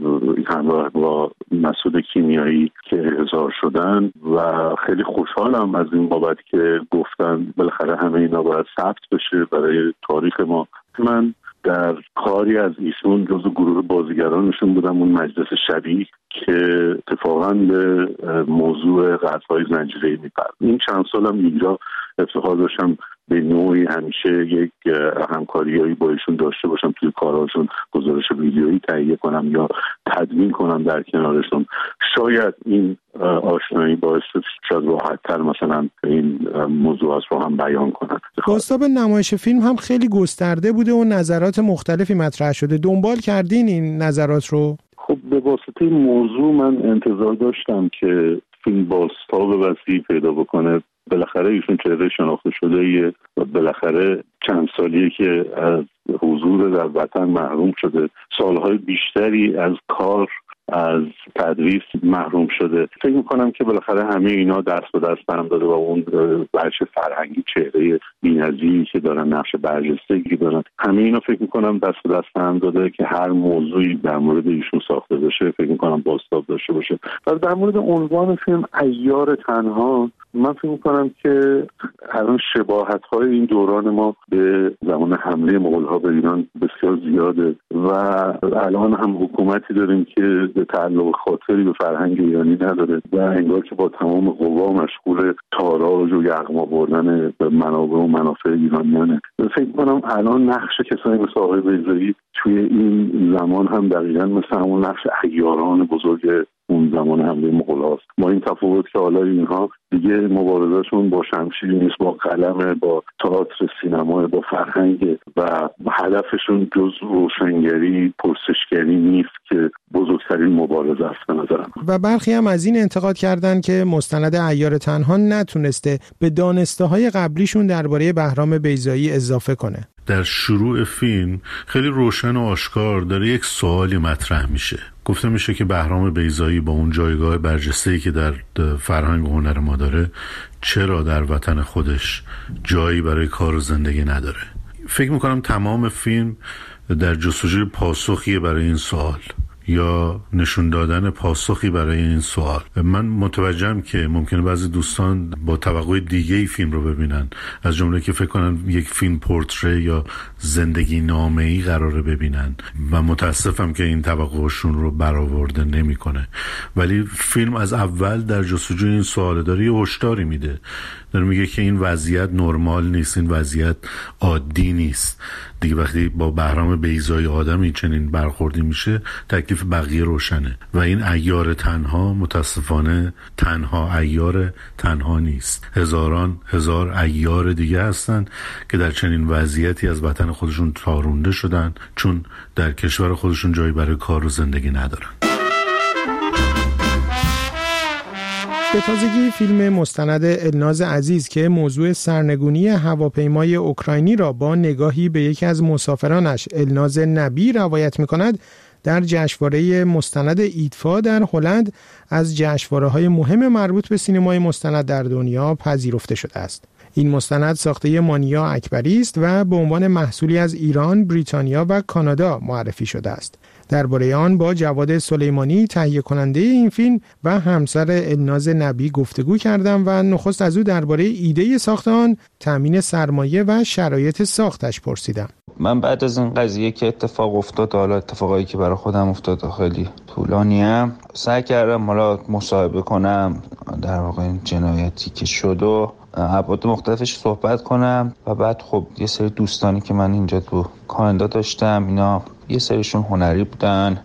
همراه با مسعود کیمیایی که احضار شدن. و خیلی خوشحالم از این بابت که گفتن بالاخره همه اینا باید ثبت بشه برای تاریخ ما. من در کاری از ایشون جزو گروه بازیگرانشون بودم، اون مجلس شبیه که اتفاقاً به موضوع قتل‌های زنجیره‌ای می‌پردازه. این چند سالم اینجا افتخار داشتم به نوعی همیشه یک همکاریایی با ایشون داشته باشم، توی کارهاشون گزارش ویدیویی تهیه کنم یا تدوین کنم در کنارشون. شاید این آشنایی باعث شد شاید راحت‌تر مثلا این موضوعات رو هم بیان کنم. بازتاب نمایش فیلم هم خیلی گسترده بوده و نظرات مختلفی مطرح شده. دنبال کردین این نظرات رو؟ خب به واسطه موضوع من انتظار داشتم که فیلم بازتاب وسیع پیدا بکنه. بالاخره ایشون چهره شناخته شده و بالاخره چند سالیه که از حضور در وطن محروم شده، سالهای بیشتری از کار، از تدریس محروم شده. فکر میکنم که بالاخره همه اینا دست به دست برم داده و اون بخش فرهنگی، چهره بی‌نظیری که دارن، نقش برجسته‌ای دارن، همه اینا فکر میکنم دست به دست هم داده که هر موضوعی در مورد ایشون ساخته بشه فکر میکنم بازتاب داشته باشه. و در مورد عنوان فیلم عیار تنها، من فکر میکنم که الان شباهت‌های این دوران ما به زمان حمله مغول‌ها به ایران بسیار زیاده و الان هم حکومتی داریم که به تعلق خاطری به فرهنگ ایرانی نداره و انگار که با تمام قوا مشغول تاراج و یغما بردن به منابع و منافع ایرانیانه. فکر میکنم الان نقش کسانی مثل آقای بیضایی توی این زمان هم دقیقاً مثل همون نقش عیاران بزرگ اون زمان حمله مغول‌هاست. با این تفاوت که حالا اینها دیگه مبارزهشون با شمشیر نیست، با قلم، با تئاتر، سینما، با فرهنگ و هدفشون جز روشنگری، پرسشگری نیست که بزرگترین مبارزه است به نظرم. و برخی هم از این انتقاد کردن که مستند عیار تنها نتونسته به دانسته‌های قبلیشون درباره بهرام بیضایی اضافه کنه. در شروع فیلم خیلی روشن و آشکار داره یک سوالی مطرح میشه. گفته میشه که بهرام بیضایی با اون جایگاه برجسته‌ای که در فرهنگ و هنر ما داره چرا در وطن خودش جایی برای کار و زندگی نداره. فکر میکنم تمام فیلم در جستجوی پاسخی برای این سوال یا نشون دادن پاسخی برای این سوال. من متوجهم که ممکنه بعضی دوستان با توقع دیگه فیلم رو ببینن، از جمله که فکر کنن یک فیلم پورتره یا زندگی نامه‌ای قراره ببینن و متاسفم که این توقعشون رو برآورده نمیکنه. ولی فیلم از اول در جستجوی این سوال داره یه هشداری میده، داره میگه که این وضعیت نرمال نیست، این وضعیت عادی نیست دیگه. وقتی با بهرام بیضایی آدمی چنین برخوردی میشه تکلیف بقیه روشنه و این عیار تنها متاسفانه تنها عیار تنها نیست. هزاران هزار عیار دیگه هستن که در چنین وضعیتی از وطن خودشون تارونده شدن چون در کشور خودشون جایی برای کار و زندگی ندارن. به تازگی فیلم مستند الناز عزیز که موضوع سرنگونی هواپیمای اوکراینی را با نگاهی به یکی از مسافرانش الناز نبی روایت می‌کند، در جشنواره مستند ایدفا در هلند از جشنواره‌های مهم مربوط به سینمای مستند در دنیا پذیرفته شده است. این مستند ساخته مانیا اکبری است و به عنوان محصولی از ایران، بریتانیا و کانادا معرفی شده است. درباره آن با جواد سلیمانی تهیه کننده این فیلم و همسر الناز نبی گفتگو کردم و نخست از او درباره ایده ساخت آن، تامین سرمایه و شرایط ساختش پرسیدم. من بعد از این قضیه که اتفاق افتاد، حالا اتفاقایی که برای خودم افتاد خیلی طولانیه، سعی کردم حالا مصاحبه کنم در واقع این جنایتی که شد و ابعاد مختلفش صحبت کنم و بعد خب یه سری دوستانی که من اینجا تو کانادا داشتم، اینا یه سریشون هنری بودن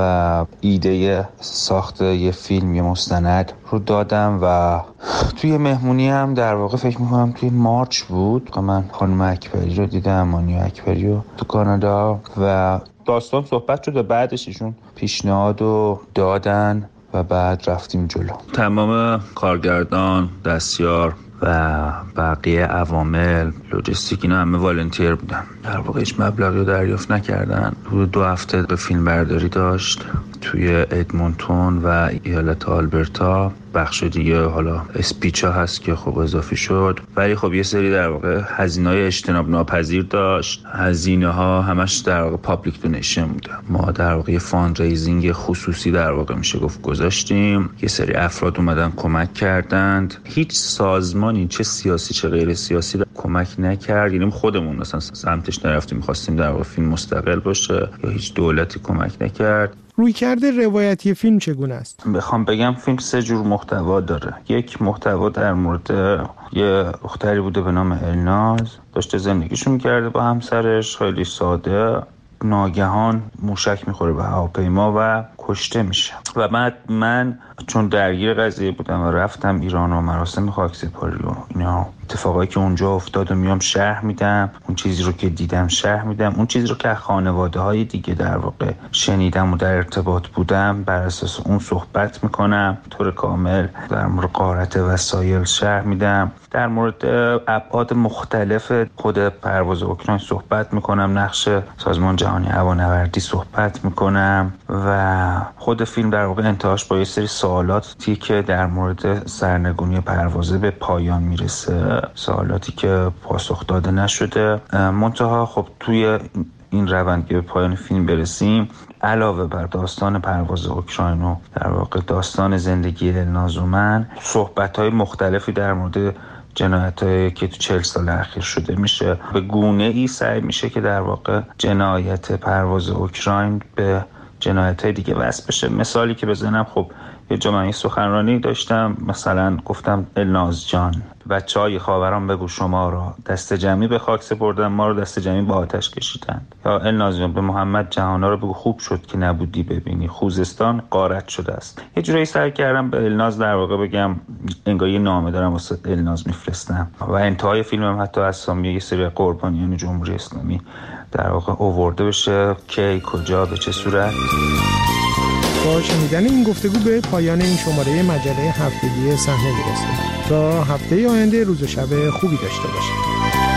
و ایده ساخت یه فیلم، یه مستند رو دادم و توی مهمونی هم در واقع فکر میکنم توی مارچ بود که من خانم اکبری رو دیدم، مانیا اکبری رو تو کانادا و داستان صحبت شد و بعدش ایشون پیشنهاد رو دادن و بعد رفتیم جلو. تمام کارگردان، دستیار و بقیه عوامل لوجستیک اینا همه والنتیر بودن، در واقع هیچ مبلغی رو دریافت نکردن. تو 2 هفته به فیلم برداری داشت توی ادمونتون و ایالت آلبرتا. بخش دیگه حالا اسپیچ ها هست که خب اضافی شد، ولی خب یه سری در واقع هزینه‌های اجتناب ناپذیر داشت. هزینه ها همش در واقع پابلیک دونیشن بوده. ما در واقع فاند ریزینگ خصوصی در واقع میشه گفت گذاشتیم، یه سری افراد اومدن کمک کردند. هیچ سازمانی چه سیاسی چه غیر سیاسی کمک نکرد، یعنی خودمون مثلا سمتش نرفتیم، می‌خواستیم در واقع فیلم مستقل باشه یا هیچ دولتی کمک نکرد. رویکرد روایتی فیلم چگونه است؟ بخوام بگم فیلم 3 جور محتوا داره. یک محتوا در مورد یه دختری بوده به نام الناز، داشته زندگیشو می‌کرده با همسرش، خیلی ساده. ناگهان موشک میخوره به هواپیما و کشته میشه و بعد من چون درگیر قضیه بودم و رفتم ایران و مراسم خاکسپاری و اینا اتفاقایی که اونجا افتاد و میام شرح میدم، اون چیزی رو که دیدم شرح میدم، اون چیزی رو که خانواده های دیگه در واقع شنیدم و در ارتباط بودم بر اساس اون صحبت میکنم، طور کامل در مورد غارت وسایل شرح میدم، در مورد ابعاد مختلف خود پرواز اوکراین صحبت میکنم، نقش سازمان جهانی هوانوردی صحبت میکنم و خود فیلم در واقع انتهاش با یه سری سوالاتی که در مورد سرنگونی پروازه به پایان میرسه، سوالاتی که پاسخ داده نشده. منتها خب توی این روند که به پایان فیلم برسیم، علاوه بر داستان پرواز اوکراین و در واقع داستان زندگی الناز و من، صحبت‌های مختلفی در مورد جنایتایی که تو 40 سال اخیر شده میشه. به گونه ای سعی میشه که در واقع جنایت پرواز اوکراین به جنایت‌های دیگه وصل بشه. مثالی که بزنم، خب یه جا من یه سخنرانی داشتم، مثلا گفتم الناز جان، بچه‌های خاوران بگو شما را دست جمعی به خاک سپردن، ما رو دست جمعی با آتش کشیدند. یا الناز جان به محمد جهانا رو بگو خوب شد که نبودی ببینی خوزستان غارت شده است. یه جورایی سعی کردم به الناز در واقع بگم انگار یه نامه دارم واسه الناز میفرستم و انتهای فیلمم حتی اسامی یه سری قربانیان جمهوری اسلامی در واقع آورده بشه، کی، کجا، به چه صورت. با شنیدن این گفتگو به پایان این شماره مجله هفتگی صحنه میرسیم. تا هفته آینده روز و شب خوبی داشته باشید.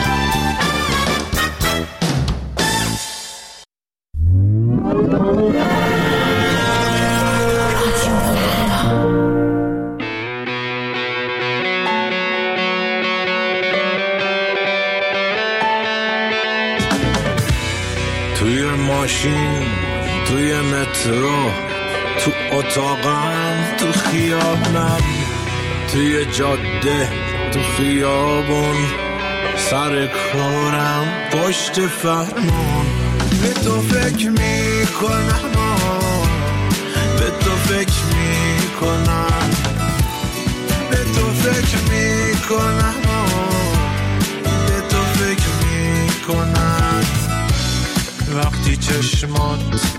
توی ماشین، توی مترو، تو اتاقم، تو خیابونم، توی جاده، تو خیابون، سر کارم، پشت فرمون، به تو فکر میکنم، به تو فکر میکنم، به تو فکر میکنم، به تو فکر میکنم. وقتی چشمات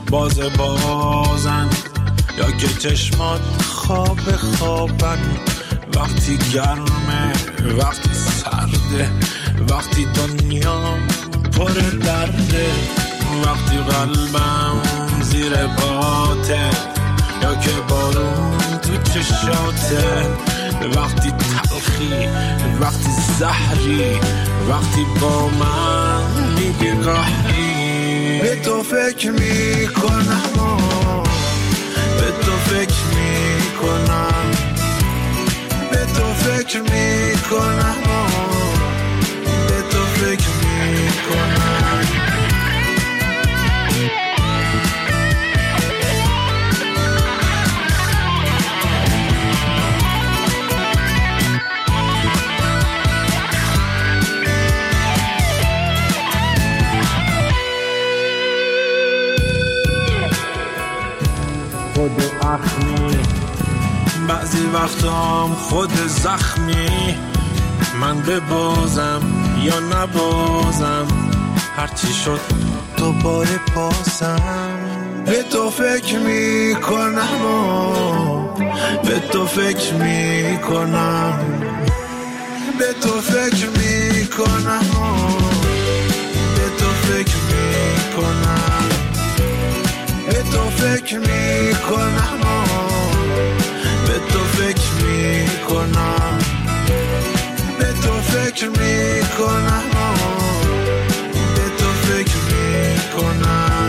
بازن یا که چشمات خوابن، وقتی گرمه، وقتی سرده، وقتی دنیا پر درده، وقتی قلبم زیر پاته یا که بارون تو چشاته، وقتی تلخی، وقتی زهری، وقتی با من میگی قهری. به تو فکر میکنم، به تو فکر میکنم، به تو فکر میکنم، به تو فکر میکنم. خود اخمی، بعضی وقتام خود زخمی، من ببازم یا نبازم، هرچی شد دوباره پاسم. به تو فکر میکنم، به تو فکر میکنم، به تو فکر میکنم، به تو فکر میکنم، به تو فکر میکنم، به تو فکر میکنم، به تو فکر میکنم، به تو فکر میکنم.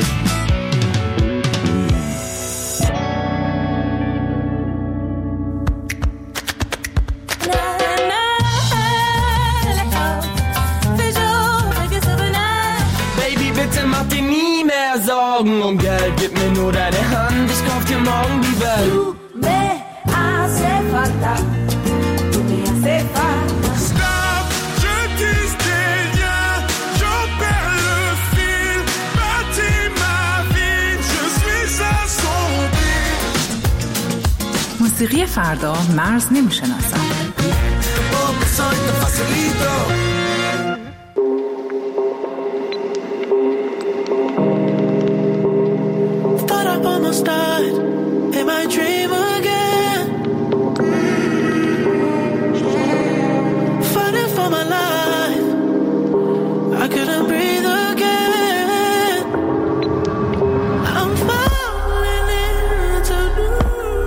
Baby, bitte mach dir nie mehr Sorgen um Geld, gib mir nur deine Hand, ich kauf dir morgen die Welt. Du me hace falta, tu me hace falta. Stop, je dis rien, je perds le fil, bâtis ma vie, je suis à son pied. موسیقی فردا مرز نمیشناسم. Almost died in my dream again, fighting for my life, I couldn't breathe again, I'm falling into blue.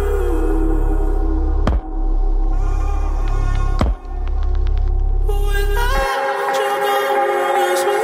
Without you gone is blue.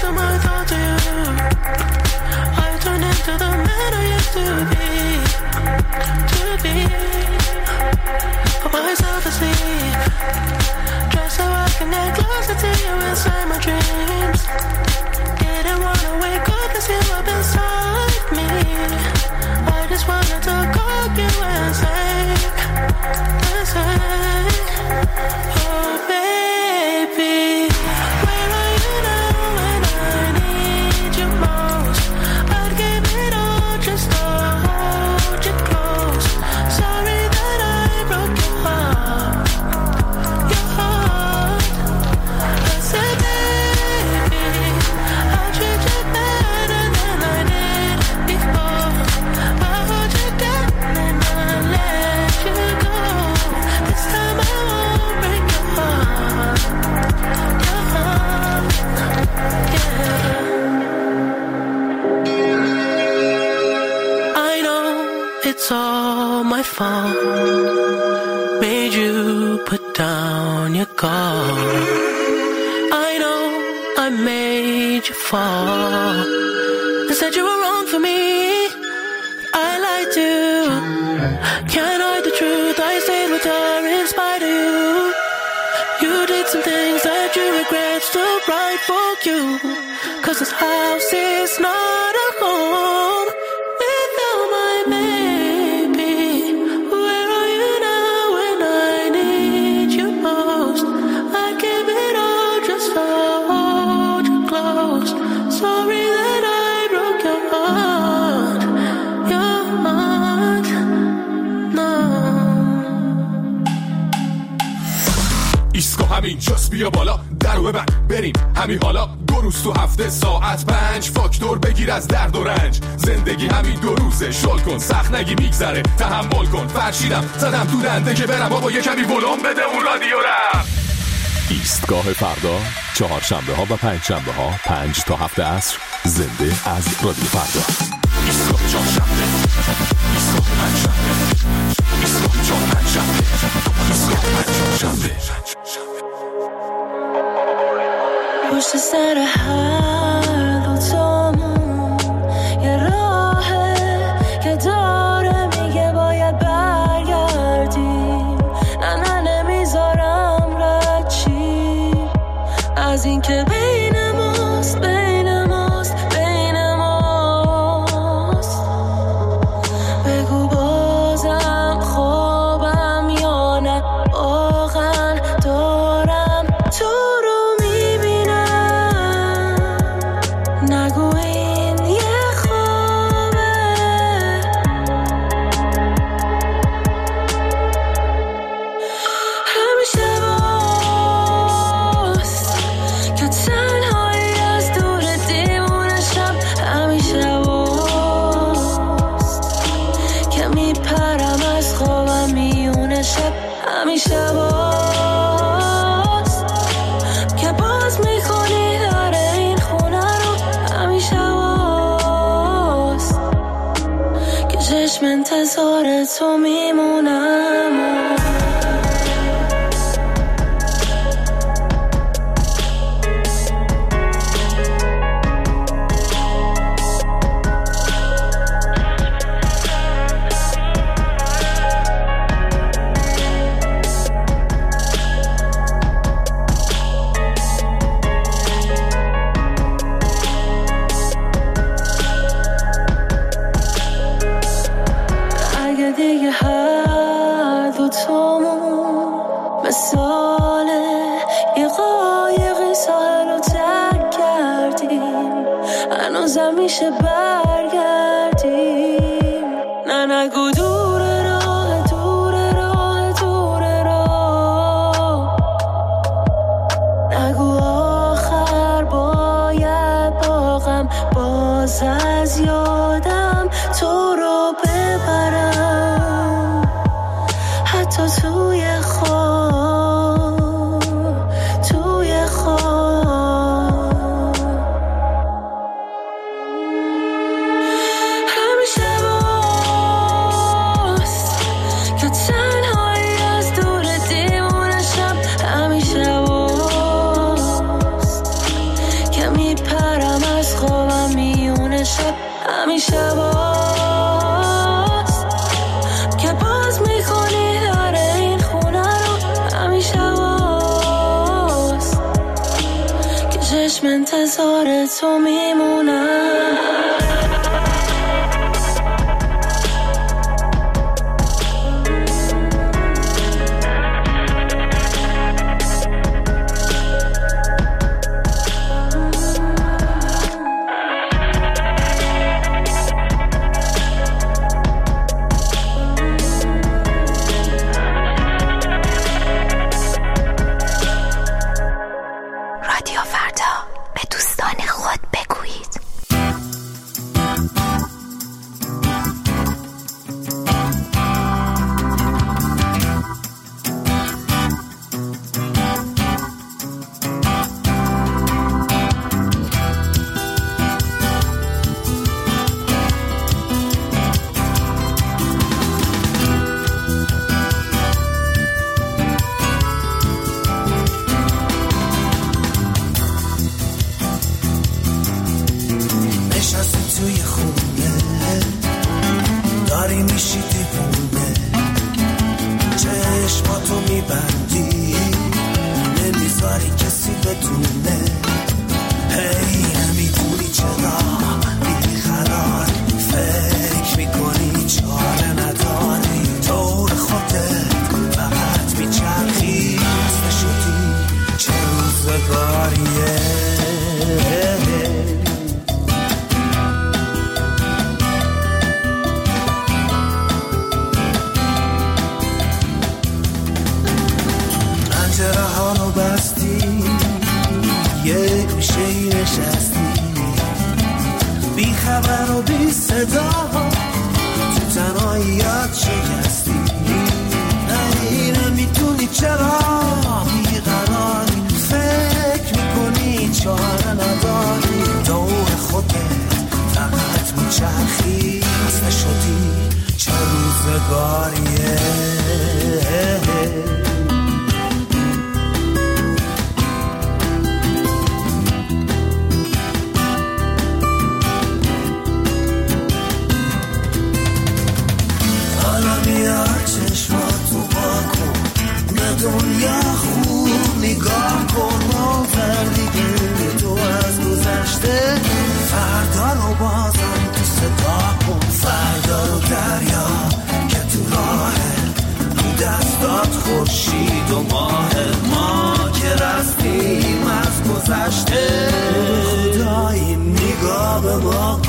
most of my thoughts of you. I turn into the man I used to be. Put myself asleep just so I can get closer to you inside my dreams. Didn't wanna wake up and see up inside me. I just wanted to call you and say, oh baby, where are you now when I need you most? I'd give it all just to hold you close. Sorry that I broke your heart, your heart. I said baby, I'll treat you better than I did before. I'll hold you down and I'll let you go. This time I won't break your heart, yeah. I know it's all my fault, made you put down your guard. I know I made you fall and said you were wrong for me. I lied to you, can't hide the truth. I stayed with her in spite of you. You did some things that you regret, still right for you. 'Cause this house is not a home without my baby. Where are you now when I need you most? I give it all just to hold you close. Sorry that I broke your heart, no. ایستگاه همین جاست، بیا بالا درو ببند بریم همین حالا. 2 روز تو هفته ساعت 5 فاکتور بگیر از درد و رنج. زندگی همین 2 روزه، شل کن سخت نگی میگذره، تحمل کن. فرشیدم زدم تو دنده که برم بابا یه کمی ولوم بده اون رادیو رم. ایستگاه فردا، چهارشنبه ها و پنجشنبه ها 5 تا 7 عصر، زنده از رادیو فردا. ایستگاه چهارشنبه، ایستگاه پنجشنبه، ایستگاه چهارشنبه، ایستگاه پنجشنبه. پشت سر هر دوتامون یه راهه که داره میگه باید برگردیم. نه نمیذارم رد چی از این که بین ماست، بین ماست، بین ماست. بگو بازم خوابم یا نه، واقعا دارم تو رو نگو این یه خوابه. همیشه باست که تنهایی از دور دیوونه شب. همیشه باست که میپرم از خوابم میونه شب. همیشه باست که باز میکنی در این خونه رو. همیشه باست که چشم انتظار تو میمونم. دیگه هر دوتامون مثال یه قایقی ساحل رو ترک کردیم. هنوزم میشه برگردیم. نه نگو دور راه، دور راه، دور راه. نگو آخر باید باغم باز از یادم تو رو ببرم. حتی توی خواب، توی خواب. همیشه باست که تنهایی از دور دیوونه شب. همیشه باست که میپرم همه شب همین شباست که باز میکنی در این خونه رو، همین شباست که چشم انتظار تو میمونم. خورشید و ماه ما که رفتیم از گذشته، خدای نگاه به ما